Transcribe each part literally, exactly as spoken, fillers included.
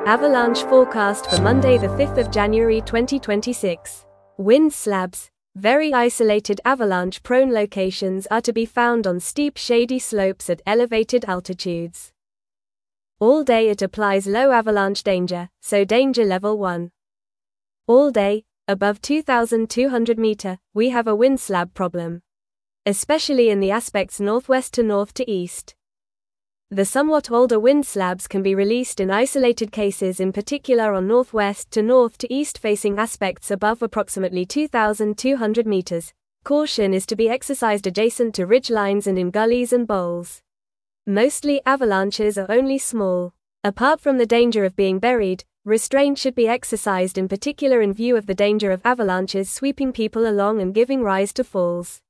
Avalanche forecast for Monday the fifth of January twenty twenty-six. Wind slabs. Very isolated avalanche-prone locations are to be found on steep shady slopes at elevated altitudes. All day it applies low avalanche danger, so danger level one. All day, above two thousand two hundred meters, we have a wind slab problem. Especially in the aspects northwest to north to east. The somewhat older wind slabs can be released in isolated cases, in particular on northwest to north to east facing aspects above approximately two thousand two hundred meters. Caution is to be exercised adjacent to ridge lines and in gullies and bowls. Mostly avalanches are only small. Apart from the danger of being buried, restraint should be exercised, in particular in view of the danger of avalanches sweeping people along and giving rise to falls.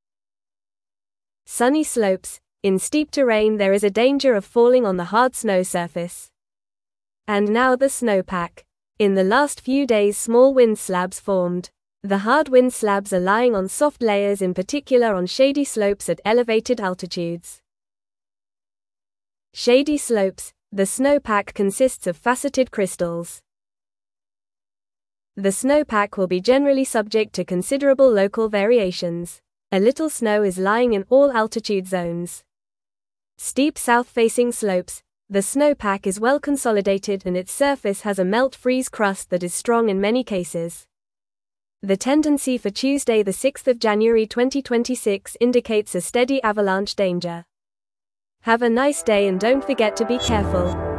Sunny slopes. In steep terrain there is a danger of falling on the hard snow surface. And now the snowpack. In the last few days small wind slabs formed. The hard wind slabs are lying on soft layers, in particular on shady slopes at elevated altitudes. Shady slopes. The snowpack consists of faceted crystals. The snowpack will be generally subject to considerable local variations. A little snow is lying in all altitude zones. Steep south-facing slopes, the snowpack is well consolidated and its surface has a melt-freeze crust that is strong in many cases. The tendency for Tuesday the sixth of January twenty twenty-six indicates a steady avalanche danger. Have a nice day and don't forget to be careful.